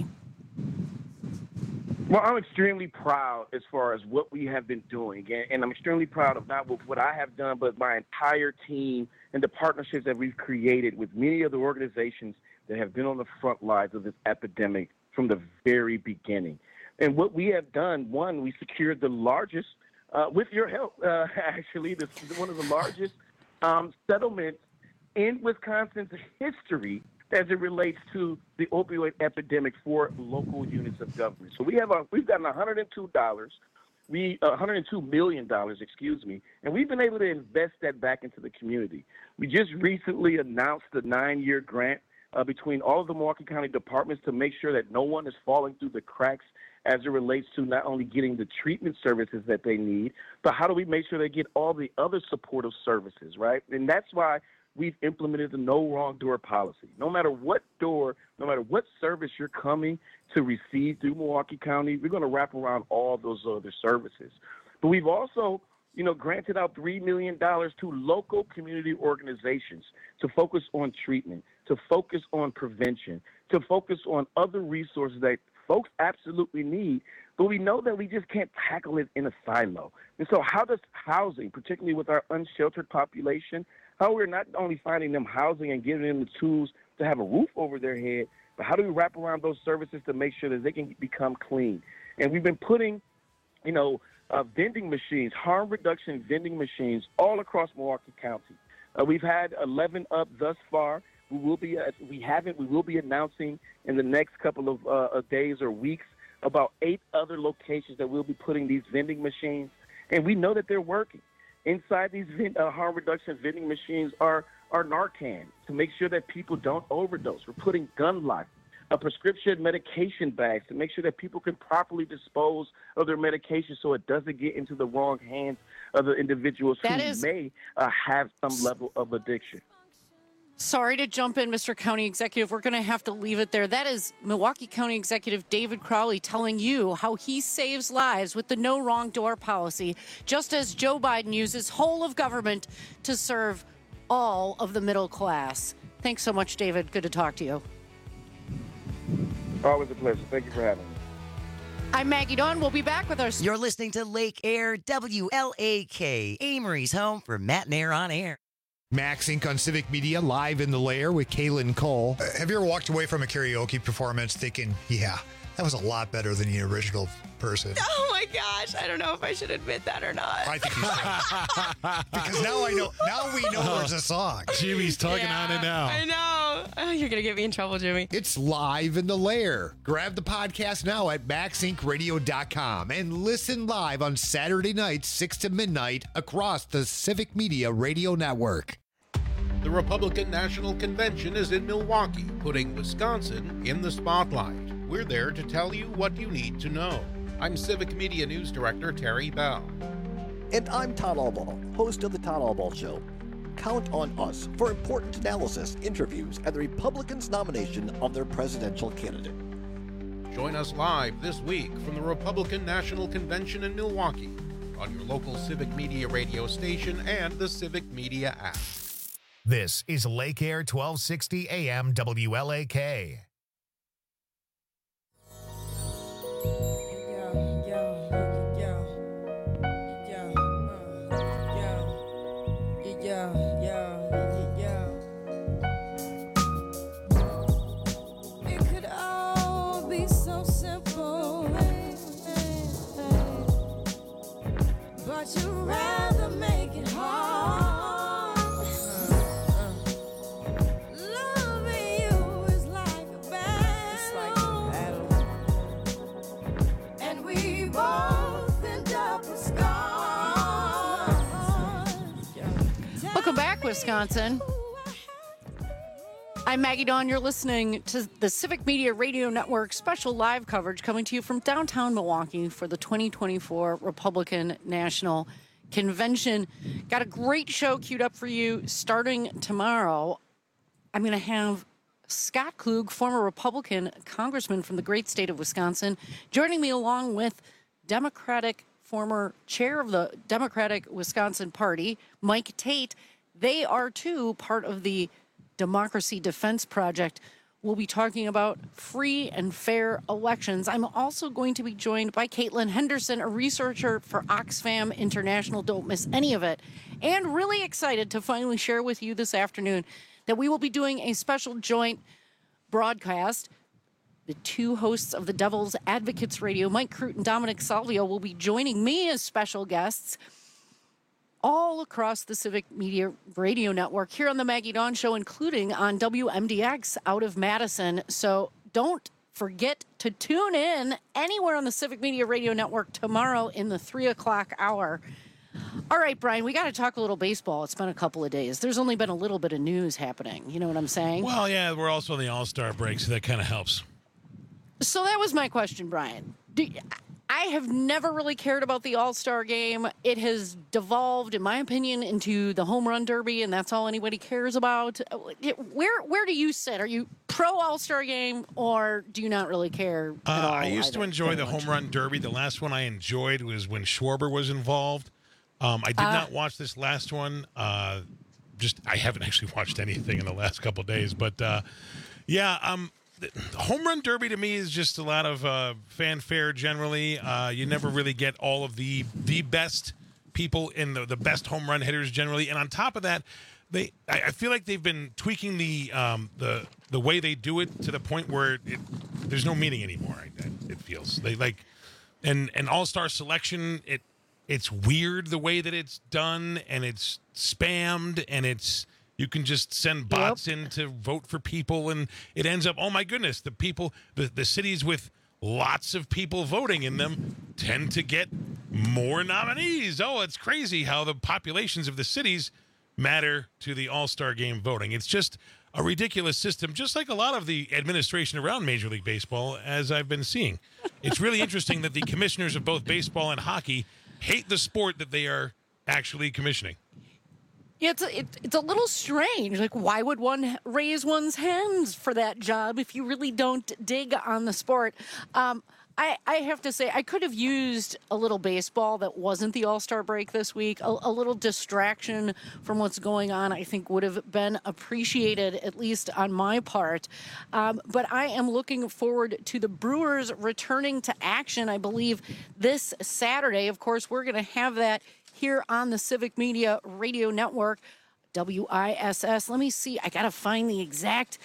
Well, I'm extremely proud as far as what we have been doing, and I'm extremely proud of not what I have done, but my entire team and the partnerships that we've created with many of the organizations that have been on the front lines of this epidemic from the very beginning. And what we have done, one, we secured the largest, uh, with your help, uh, actually, this is one of the largest Um, settlements in Wisconsin's history as it relates to the opioid epidemic for local units of government. So we have a, we've gotten one hundred two dollars, we uh, one hundred two million dollars, excuse me, and we've been able to invest that back into the community. We just recently announced a nine-year grant uh, between all of the Milwaukee County departments to make sure that no one is falling through the cracks as it relates to not only getting the treatment services that they need, but how do we make sure they get all the other supportive services, right? And that's why we've implemented the no wrong door policy. No matter what door, no matter what service you're coming to receive through Milwaukee County, we're going to wrap around all those other services. But we've also, you know, granted out three million dollars to local community organizations to focus on treatment, to focus on prevention, to focus on other resources that folks absolutely need, but we know that we just can't tackle it in a silo. And so how does housing, particularly with our unsheltered population, how we're not only finding them housing and giving them the tools to have a roof over their head, but how do we wrap around those services to make sure that they can become clean? And we've been putting, you know, uh, vending machines, harm reduction vending machines all across Milwaukee County. Uh, we've had eleven up thus far. We will be, uh, we haven't, we will be announcing in the next couple of uh, days or weeks about eight other locations that we'll be putting these vending machines. And we know that they're working. Inside these uh, harm reduction vending machines are, are Narcan to make sure that people don't overdose. We're putting gun locks, a prescription medication bags to make sure that people can properly dispose of their medication so it doesn't get into the wrong hands of the individuals that who is... may uh, have some level of addiction. Sorry to jump in, Mister County Executive. We're going to have to leave it there. That is Milwaukee County Executive David Crowley telling you how he saves lives with the no wrong door policy, just as Joe Biden uses whole of government to serve all of the middle class. Thanks so much, David. Good to talk to you. Always a pleasure. Thank you for having me. I'm Maggie Dawn. We'll be back with our... You're listening to Lake Air W L A K, Amory's home for Matt and Air on Air. Max Incorporated on Civic Media, live in the lair with Kaylin Cole. Uh, have you ever walked away from a karaoke performance thinking, yeah, that was a lot better than the original person? Oh my gosh, I don't know if I should admit that or not. I think you should. Because now I know, now we know there's a song. Jimmy's tugging yeah, on it now. I know. Oh, you're going to get me in trouble, Jimmy. It's Live in the Lair. Grab the podcast now at max inc radio dot com and listen live on Saturday nights, six to midnight, across the Civic Media Radio Network. The Republican National Convention is in Milwaukee, putting Wisconsin in the spotlight. We're there to tell you what you need to know. I'm Civic Media News Director Terry Bell. And I'm Todd Albaugh, host of The Todd Albaugh Show. Count on us for important analysis, interviews, and the Republicans' nomination of their presidential candidate. Join us live this week from the Republican National Convention in Milwaukee on your local Civic Media radio station and the Civic Media app. This is Lake Air twelve sixty A M W L A K. Welcome back, Wisconsin. I'm Maggie Dawn. You're listening to the Civic Media Radio Network special live coverage coming to you from downtown Milwaukee for the twenty twenty-four Republican National Convention. Got a great show queued up for you starting tomorrow. I'm going to have Scott Klug, former Republican congressman from the great state of Wisconsin, joining me along with Democratic former chair of the Democratic Wisconsin Party, Mike Tate. They are, too, part of the Democracy Defense Project. We'll be talking about free and fair elections. I'm also going to be joined by Caitlin Henderson, a researcher for Oxfam International. Don't miss any of it. And really excited to finally share with you this afternoon that we will be doing a special joint broadcast. The two hosts of the Devil's Advocates Radio, Mike Crute and Dominic Salvio, will be joining me as special guests all across the Civic Media Radio Network here on the Maggie Dawn Show, including on W M D X out of Madison. So don't forget to tune in anywhere on the Civic Media Radio Network tomorrow in the three o'clock hour. All right, Brian, we got to talk a little baseball. It's been a couple of days. There's only been a little bit of news happening. You know what I'm saying? Well, yeah, we're also in the All-Star break, so that kind of helps. So that was my question, Brian. Do, I have never really cared about the All-Star game. It has devolved, in my opinion, into the home run derby, and that's all anybody cares about. Where where do you sit? Are you pro All-Star game, or do you not really care at uh, all? I used either? to enjoy the home run derby. The last one I enjoyed was when Schwarber was involved. Um, I did uh, not watch this last one. Uh, just I haven't actually watched anything in the last couple of days, but uh, yeah, um. The home run derby to me is just a lot of uh, fanfare generally. Uh, you never really get all of the the best people in the, the best home run hitters generally. And on top of that, they I, I feel like they've been tweaking the um, the the way they do it to the point where it, there's no meaning anymore. It, it feels they like and an all-star selection. It it's weird the way that it's done, and it's spammed, and it's. You can just send bots yep. in to vote for people, and it ends up, oh, my goodness, the people, the, the cities with lots of people voting in them tend to get more nominees. Oh, it's crazy how the populations of the cities matter to the All-Star Game voting. It's just a ridiculous system, just like a lot of the administration around Major League Baseball, as I've been seeing. It's really interesting that the commissioners of both baseball and hockey hate the sport that they are actually commissioning. Yeah, it's a, it, it's a little strange. Like, why would one raise one's hands for that job if you really don't dig on the sport? Um, I, I have to say, I could have used a little baseball that wasn't the All-Star break this week. A, a little distraction from what's going on, I think, would have been appreciated, at least on my part. Um, but I am looking forward to the Brewers returning to action, I believe, this Saturday. Of course, we're going to have that here on the Civic Media Radio Network, W I S S. Let me see. I got to find the exact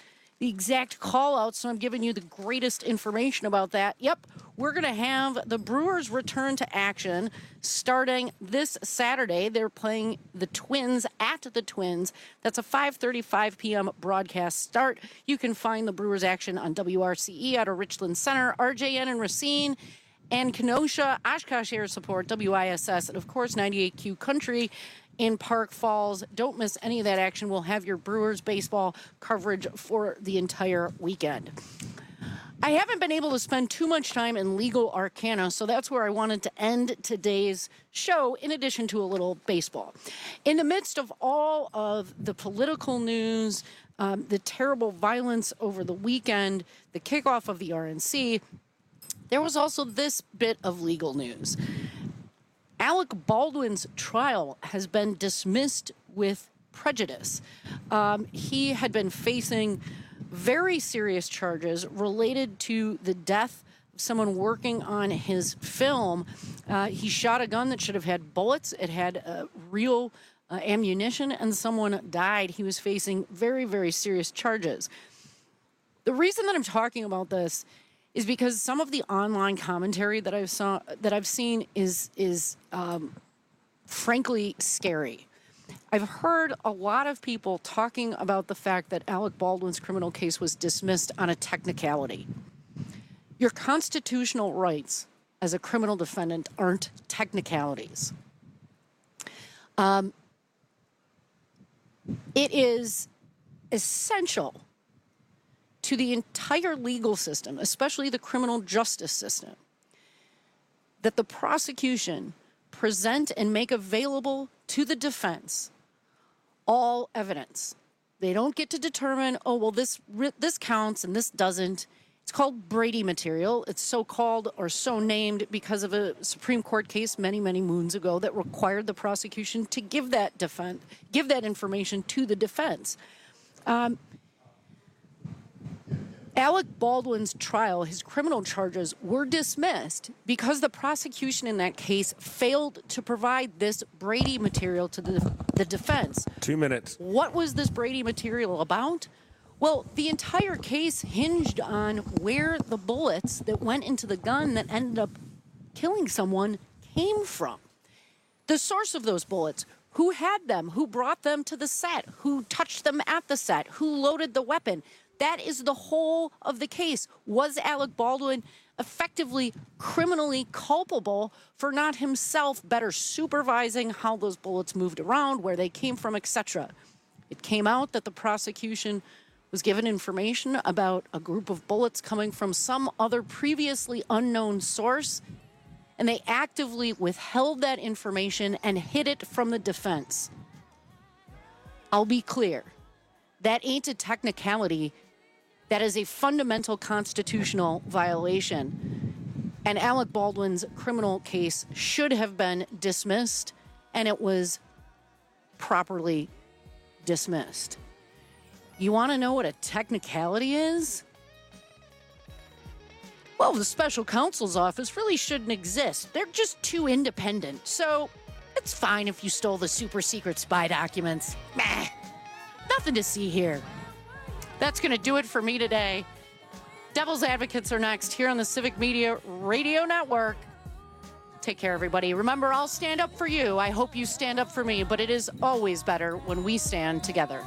the exact call out, so I'm giving you the greatest information about that. Yep, we're going to have the Brewers return to action starting this Saturday. They're playing the Twins at the Twins. That's a five thirty-five p.m. broadcast start. You can find the Brewers action on W R C E out of Richland Center, R J N and Racine, and Kenosha, Oshkosh Air Support, W I S S, and of course ninety-eight Q Country in Park Falls. Don't miss any of that action. We'll have your Brewers baseball coverage for the entire weekend. I haven't been able to spend too much time in legal arcana, so that's where I wanted to end today's show, in addition to a little baseball. In the midst of all of the political news, um, the terrible violence over the weekend, the kickoff of the R N C, there was also this bit of legal news. Alec Baldwin's trial has been dismissed with prejudice. Um, he had been facing very serious charges related to the death of someone working on his film. Uh, he shot a gun that should have had bullets. It had uh, real uh, ammunition, and someone died. He was facing very, very serious charges. The reason that I'm talking about this is because some of the online commentary that I've saw that I've seen is is um, frankly scary. I've heard a lot of people talking about the fact that Alec Baldwin's criminal case was dismissed on a technicality. Your constitutional rights as a criminal defendant aren't technicalities. Um, it is essential to the entire legal system, especially the criminal justice system, that the prosecution present and make available to the defense all evidence. They don't get to determine, oh, well, this this counts and this doesn't. It's called Brady material. It's so called or so named because of a Supreme Court case many, many moons ago that required the prosecution to give that defense, give that information to the defense. Um, Alec Baldwin's trial, his criminal charges, were dismissed because the prosecution in that case failed to provide this Brady material to the, the defense. Two minutes. What was this Brady material about? Well, the entire case hinged on where the bullets that went into the gun that ended up killing someone came from. The source of those bullets, who had them, who brought them to the set, who touched them at the set, who loaded the weapon. That is the whole of the case. Was Alec Baldwin effectively criminally culpable for not himself better supervising how those bullets moved around, where they came from, et cetera? It came out that the prosecution was given information about a group of bullets coming from some other previously unknown source, and they actively withheld that information and hid it from the defense. I'll be clear. That ain't a technicality. That is a fundamental constitutional violation. And Alec Baldwin's criminal case should have been dismissed, and it was properly dismissed. You want to know what a technicality is? Well, the special counsel's office really shouldn't exist. They're just too independent. So it's fine if you stole the super secret spy documents. Meh. Nothing to see here. That's going to do it for me today. Devil's Advocates are next here on the Civic Media Radio Network. Take care, everybody. Remember, I'll stand up for you. I hope you stand up for me, but it is always better when we stand together.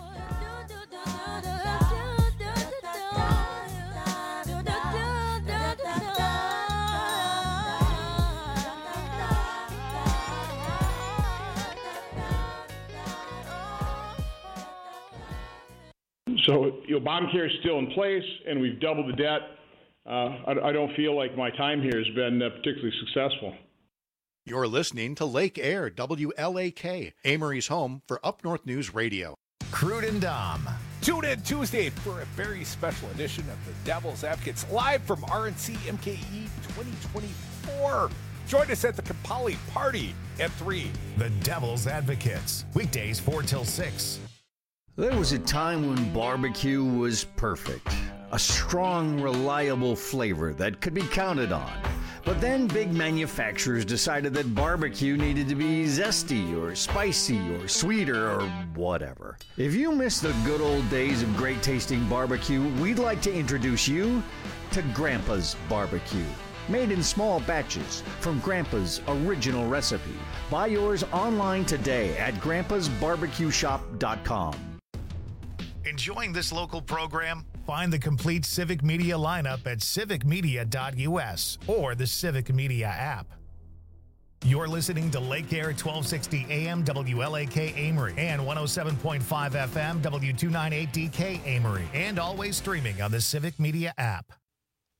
So, you know, Obamacare is still in place, and we've doubled the debt. Uh, I, I don't feel like my time here has been uh, particularly successful. You're listening to Lake Air, W L A K, Amory's home for Up North News Radio. Crude and Dom. Tune in Tuesday for a very special edition of the Devil's Advocates, live from R N C M K E twenty twenty-four. Join us at the Kampali Party at three. The Devil's Advocates, weekdays four till six. There was a time when barbecue was perfect. A strong, reliable flavor that could be counted on. But then big manufacturers decided that barbecue needed to be zesty or spicy or sweeter or whatever. If you miss the good old days of great tasting barbecue, we'd like to introduce you to Grandpa's Barbecue. Made in small batches from Grandpa's original recipe. Buy yours online today at grandpas barbecue shop dot com. Enjoying this local program? Find the complete Civic Media lineup at civic media dot u s or the Civic Media app. You're listening to Lake Air twelve sixty A M W L A K Amory and one oh seven point five F M W two ninety-eight D K Amory, and always streaming on the Civic Media app.